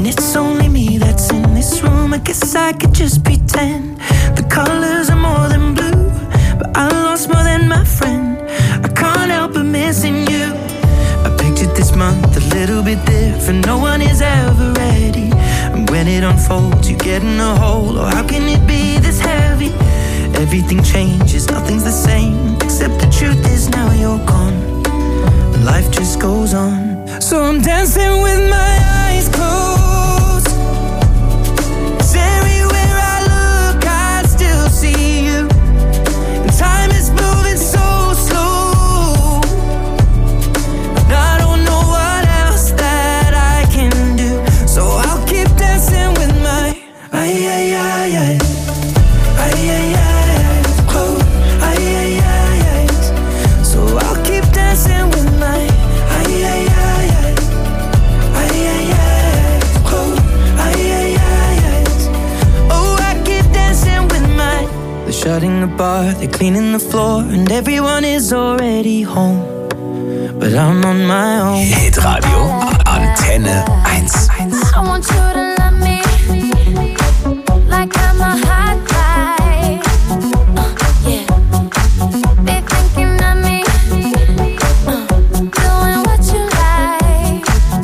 it's only me that's in this room. I guess I could just pretend the colors are more than blue, but I lost more than my friend. I can't help but missing you. I pictured this month a little bit different. No one is ever ready, and when it unfolds you get in a hole. Oh, how can it be this heavy? Everything changes, nothing's the same, except the truth is now you're gone, and life just goes on. So I'm dancing with my eyes closed, 'cause everywhere I look I still see you, and time is moving so slow, and I don't know what else that I can do. So I'll keep dancing with my eyes closed, eyes. So I'll keep dancing with my eyes closed, eyes. Oh, I keep dancing with my. They're shutting the bar, they're cleaning the floor, and everyone is already home, but I'm on my own. Hitradio Antenne 1. I want you to love me like I'm a hot guy. Yeah. Be thinking of me, doing what you like.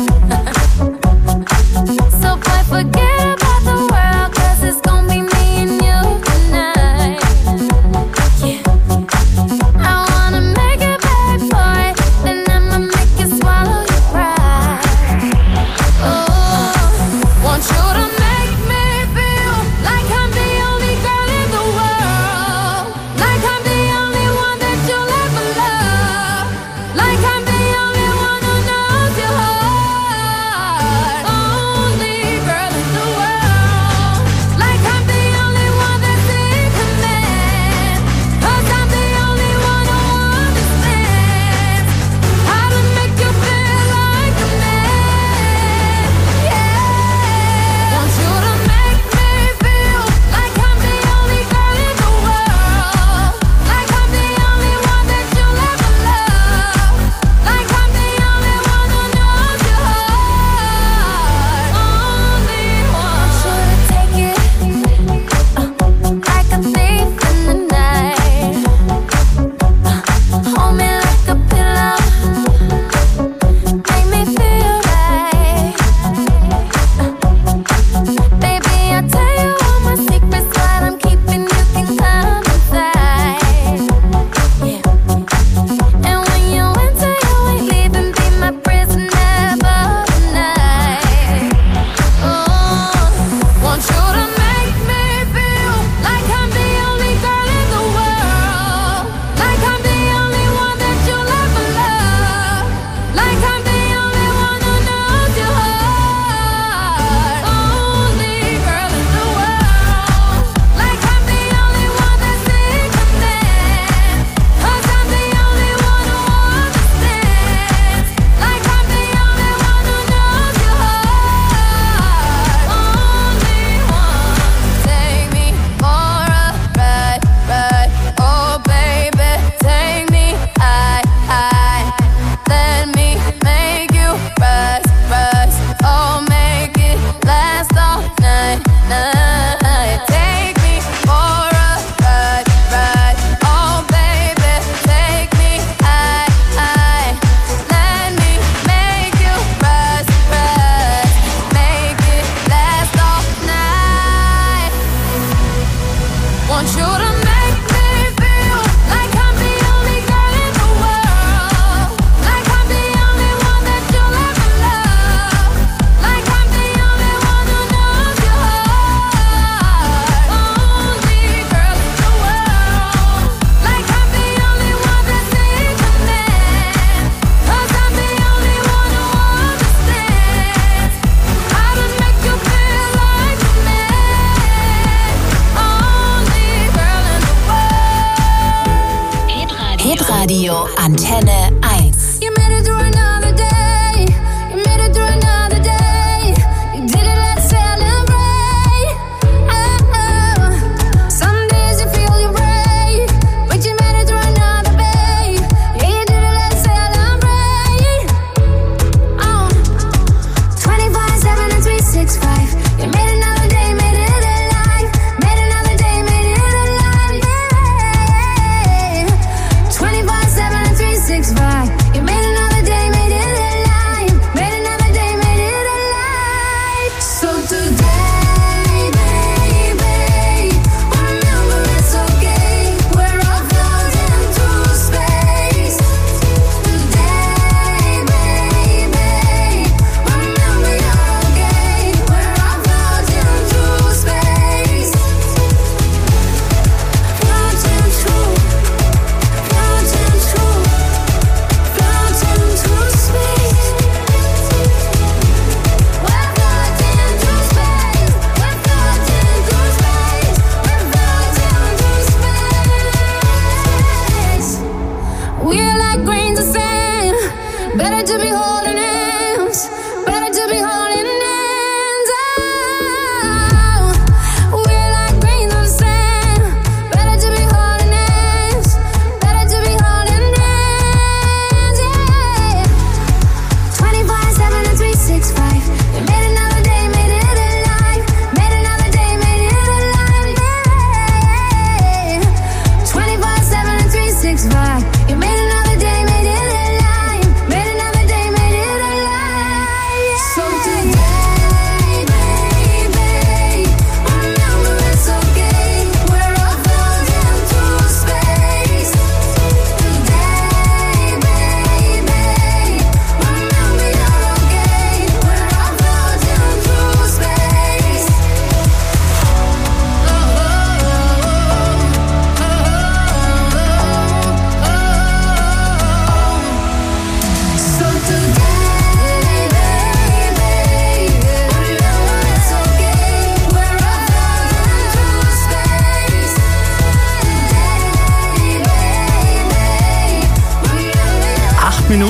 So boy, forget about the world, 'cause it's gonna be me and you tonight. Yeah. I wanna make it bad, boy, then I'ma make you swallow your pride. Oh, want you to make me feel like I'm the only girl in the world, like I'm the only one that you'll ever love, like I'm the only one who knows your heart. Only girl in the world, like I'm the only one that's in command, 'cause I'm the only one who understands how to make you feel like a man. Yeah, want you to make me feel like I'm the only girl in the world, like I'm the only one that you'll ever love, like I'm the only one who knows your heart. Only one. Want you to take it like a thief in the night. Hold me like a pillow, make me feel right. Baby, I'll tell you all my secrets, what I'm keeping, you can come inside. Yeah. And when you enter, you ain't leaving, be my prisoner for the night. Oh, want you to make me feel like I'm the only girl in the world, like I'm the only one that you'll ever love, like I'm the only one who knows your heart. Only girl in the world, like I'm the only one that's in command, 'cause I'm the only one who understands, like I'm the only one who knows your heart. Only one. Take me for a ride, oh baby, take me high. Let me make you rise, oh make it last all night. Take me for a ride, oh baby, take me high. Let me make you rise, make it last all night. Want you to make me feel like I'm the only girl in the world, like I'm the only one that you'll ever love, like I'm the only one who knows your heart. Only girl in the world, like I'm the only one that's in command, 'cause I'm the only one who understands how to make you feel like a man. Only girl in the world. Hitradio Antenne 1. You made it through another day. You made it through another day. You did it, let's celebrate. Oh, some days you feel you're brave, but you made it through another day. Yeah, you did it, let's celebrate. Oh, 24/7 and 365.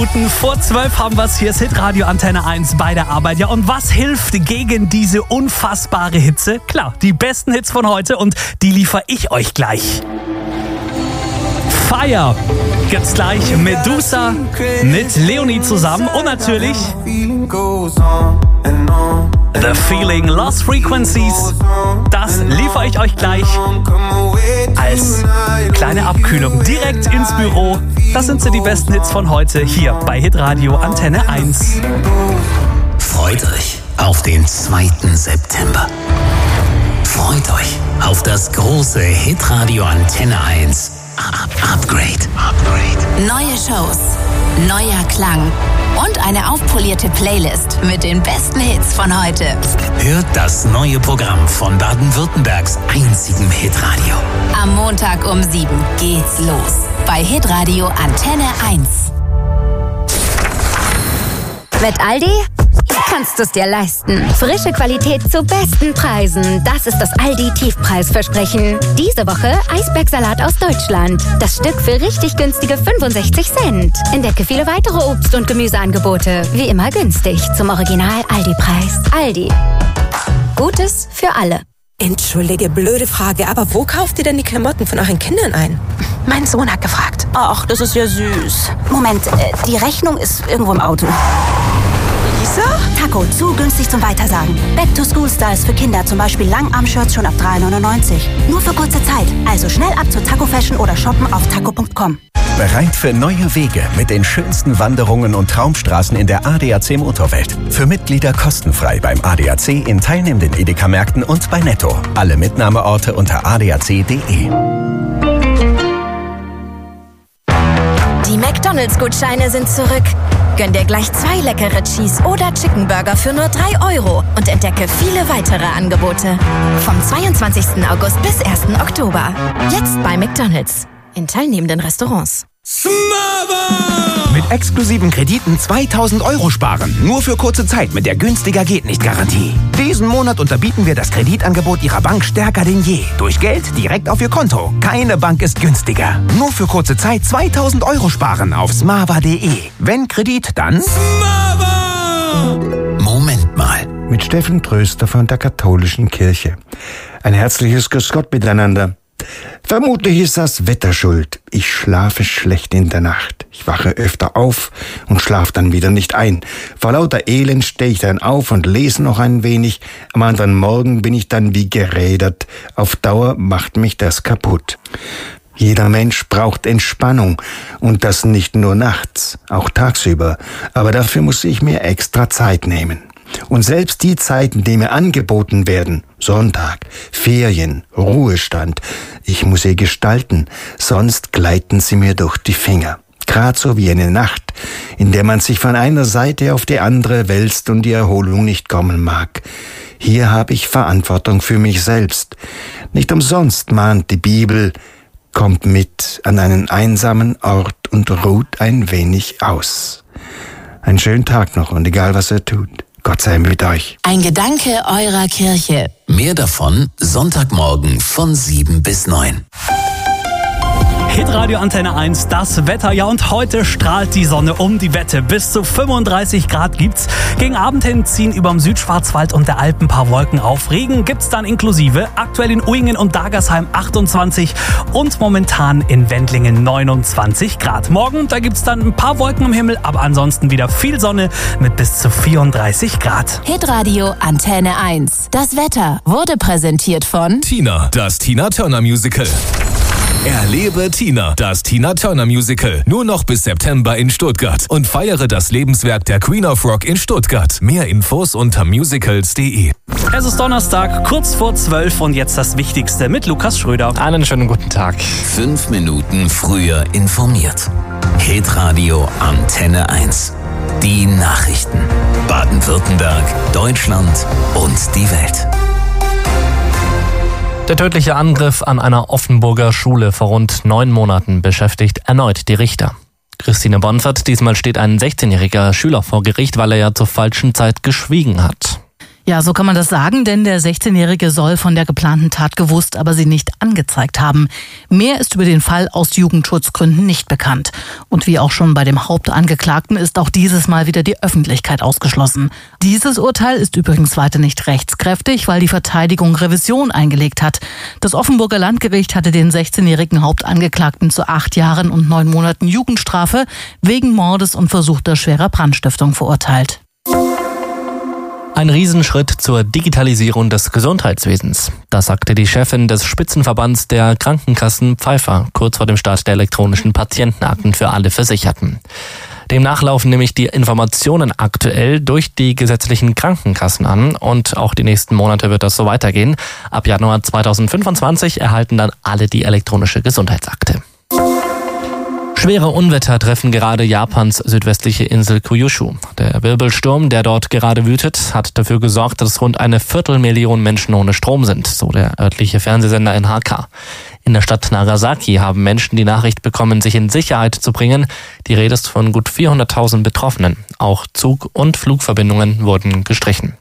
Minuten vor 12 haben wir es. Hier ist Hitradio Antenne 1 bei der Arbeit. Ja, und was hilft gegen diese unfassbare Hitze? Klar, die besten Hits von heute und die liefere ich euch gleich. Fire gibt's gleich. Medusa mit Leonie zusammen und natürlich The Feeling, Lost Frequencies. Das liefere ich euch gleich als kleine Abkühlung direkt ins Büro. Das sind so die besten Hits von heute hier bei Hitradio Antenne 1. Freut euch auf den 2. September. Freut euch auf das große Hitradio Antenne 1 Upgrade. Neue Shows, neuer Klang und eine aufpolierte Playlist mit den besten Hits von heute. Hört das neue Programm von Baden-Württembergs einzigem Hitradio. Am Montag um 7 geht's los bei Hitradio Antenne 1. Mit Aldi kannst du es dir leisten. Frische Qualität zu besten Preisen. Das ist das Aldi-Tiefpreisversprechen. Diese Woche Eisbergsalat aus Deutschland. Das Stück für richtig günstige 65 Cent. Entdecke viele weitere Obst- und Gemüseangebote. Wie immer günstig zum Original-Aldi-Preis. Aldi. Gutes für alle. Entschuldige, blöde Frage, aber wo kauft ihr denn die Klamotten von euren Kindern ein? Mein Sohn hat gefragt. Ach, das ist ja süß. Moment, die Rechnung ist irgendwo im Auto. Lisa? Taco, zu günstig zum Weitersagen. Back-to-School-Styles für Kinder, zum Beispiel Langarm-Shirts schon ab 3,99. Nur für kurze Zeit. Also schnell ab zur Taco Fashion oder shoppen auf taco.com. Bereit für neue Wege mit den schönsten Wanderungen und Traumstraßen in der ADAC Motorwelt. Für Mitglieder kostenfrei beim ADAC in teilnehmenden Edeka-Märkten und bei Netto. Alle Mitnahmeorte unter adac.de. Die McDonald's-Gutscheine sind zurück. Gönn dir gleich 2 leckere Cheese- oder Chicken-Burger für nur 3 € und entdecke viele weitere Angebote. Vom 22. August bis 1. Oktober. Jetzt bei McDonald's. In teilnehmenden Restaurants. Mit exklusiven Krediten 2000 € sparen. Nur für kurze Zeit mit der günstiger geht nicht Garantie. Diesen Monat unterbieten wir das Kreditangebot Ihrer Bank stärker denn je. Durch Geld direkt auf Ihr Konto. Keine Bank ist günstiger. Nur für kurze Zeit 2000 € sparen auf smava.de. Wenn Kredit, dann Smava! Moment mal. Mit Steffen Tröster von der Katholischen Kirche. Ein herzliches Grüß Gott miteinander. Vermutlich ist das Wetter schuld. Ich schlafe schlecht in der Nacht. Ich wache öfter auf und schlafe dann wieder nicht ein. Vor lauter Elend stehe ich dann auf und lese noch ein wenig. Am anderen Morgen bin ich dann wie gerädert. Auf Dauer macht mich das kaputt. Jeder Mensch braucht Entspannung und das nicht nur nachts, auch tagsüber. Aber dafür muss ich mir extra Zeit nehmen. Und selbst die Zeiten, die mir angeboten werden, Sonntag, Ferien, Ruhestand, ich muss sie gestalten, sonst gleiten sie mir durch die Finger. Gerade so wie eine Nacht, in der man sich von einer Seite auf die andere wälzt und die Erholung nicht kommen mag. Hier habe ich Verantwortung für mich selbst. Nicht umsonst mahnt die Bibel, kommt mit an einen einsamen Ort und ruht ein wenig aus. Einen schönen Tag noch und egal was ihr tut. Gott sei mit euch. Ein Gedanke eurer Kirche. Mehr davon Sonntagmorgen von 7 bis 9. Hitradio Antenne 1, das Wetter. Ja, und heute strahlt die Sonne um die Wette. Bis zu 35 Grad gibt's. Gegen Abend hin ziehen überm Südschwarzwald und der Alpen ein paar Wolken auf. Regen gibt's dann inklusive. Aktuell in Uingen und Dagersheim 28 und momentan in Wendlingen 29 Grad. Morgen, da gibt's dann ein paar Wolken im Himmel, aber ansonsten wieder viel Sonne mit bis zu 34 Grad. Hitradio Antenne 1. Das Wetter wurde präsentiert von Tina, das Tina Turner Musical. Erlebe Tina, das Tina Turner Musical. Nur noch bis September in Stuttgart. Und feiere das Lebenswerk der Queen of Rock in Stuttgart. Mehr Infos unter musicals.de. Es ist Donnerstag, kurz vor 12 und jetzt das Wichtigste mit Lukas Schröder. Einen schönen guten Tag. 5 Minuten früher informiert. Hitradio Antenne 1. Die Nachrichten. Baden-Württemberg, Deutschland und die Welt. Der tödliche Angriff an einer Offenburger Schule vor rund 9 Monaten beschäftigt erneut die Richter. Christine Bonfert, diesmal steht ein 16-jähriger Schüler vor Gericht, weil er ja zur falschen Zeit geschwiegen hat. Ja, so kann man das sagen, denn der 16-Jährige soll von der geplanten Tat gewusst, aber sie nicht angezeigt haben. Mehr ist über den Fall aus Jugendschutzgründen nicht bekannt. Und wie auch schon bei dem Hauptangeklagten ist auch dieses Mal wieder die Öffentlichkeit ausgeschlossen. Dieses Urteil ist übrigens weiter nicht rechtskräftig, weil die Verteidigung Revision eingelegt hat. Das Offenburger Landgericht hatte den 16-jährigen Hauptangeklagten zu 8 Jahren und 9 Monaten Jugendstrafe wegen Mordes und versuchter schwerer Brandstiftung verurteilt. Ein Riesenschritt zur Digitalisierung des Gesundheitswesens. Das sagte die Chefin des Spitzenverbands der Krankenkassen Pfeiffer kurz vor dem Start der elektronischen Patientenakten für alle Versicherten. Demnach laufen nämlich die Informationen aktuell durch die gesetzlichen Krankenkassen an und auch die nächsten Monate wird das so weitergehen. Ab Januar 2025 erhalten dann alle die elektronische Gesundheitsakte. Schwere Unwetter treffen gerade Japans südwestliche Insel Kyushu. Der Wirbelsturm, der dort gerade wütet, hat dafür gesorgt, dass rund 250.000 Menschen ohne Strom sind, so der örtliche Fernsehsender NHK. In der Stadt Nagasaki haben Menschen die Nachricht bekommen, sich in Sicherheit zu bringen. Die Rede ist von gut 400.000 Betroffenen. Auch Zug- und Flugverbindungen wurden gestrichen.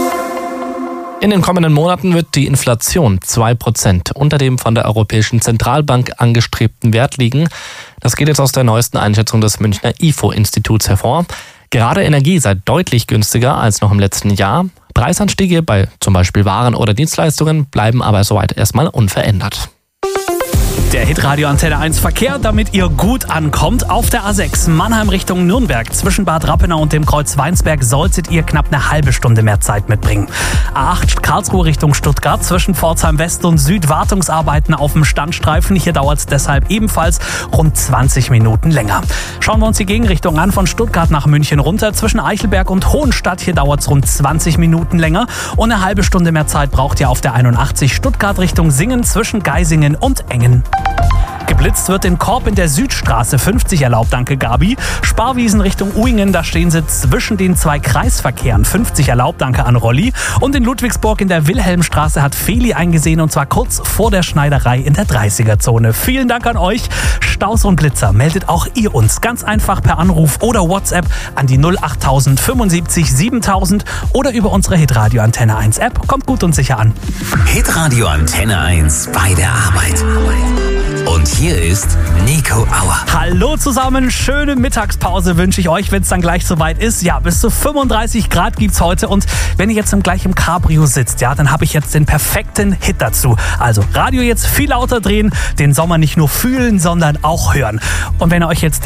In den kommenden Monaten wird die Inflation 2% unter dem von der Europäischen Zentralbank angestrebten Wert liegen. Das geht jetzt aus der neuesten Einschätzung des Münchner IFO-Instituts hervor. Gerade Energie sei deutlich günstiger als noch im letzten Jahr. Preisanstiege bei zum Beispiel Waren oder Dienstleistungen bleiben aber soweit erstmal unverändert. Der Hitradio Antenne 1 Verkehr, damit ihr gut ankommt. Auf der A6 Mannheim Richtung Nürnberg zwischen Bad Rappenau und dem Kreuz Weinsberg solltet ihr knapp eine halbe Stunde mehr Zeit mitbringen. A8 Karlsruhe Richtung Stuttgart zwischen Pforzheim West und Süd Wartungsarbeiten auf dem Standstreifen. Hier dauert es deshalb ebenfalls rund 20 Minuten länger. Schauen wir uns die Gegenrichtung an, von Stuttgart nach München runter zwischen Eichelberg und Hohenstadt. Hier dauert es rund 20 Minuten länger und eine halbe Stunde mehr Zeit braucht ihr auf der 81 Stuttgart Richtung Singen zwischen Geisingen und Engen. Geblitzt wird in Korb in der Südstraße 50 erlaubt, danke Gabi. Sparwiesen Richtung Uingen, da stehen sie zwischen den 2 Kreisverkehren 50 erlaubt, danke an Rolli. Und in Ludwigsburg in der Wilhelmstraße hat Feli eingesehen und zwar kurz vor der Schneiderei in der 30er-Zone. Vielen Dank an euch. Staus und Blitzer meldet auch ihr uns ganz einfach per Anruf oder WhatsApp an die 08000 75 7000 oder über unsere Hitradio Antenne 1 App. Kommt gut und sicher an. Hitradio Antenne 1 bei der Arbeit. Und hier ist Nico Auer. Hallo zusammen, schöne Mittagspause wünsche ich euch, wenn es dann gleich soweit ist. Ja, bis zu 35 Grad gibt's heute und wenn ihr jetzt gleich im Cabrio sitzt, ja, dann habe ich jetzt den perfekten Hit dazu. Also Radio jetzt viel lauter drehen, den Sommer nicht nur fühlen, sondern auch hören. Und wenn ihr euch jetzt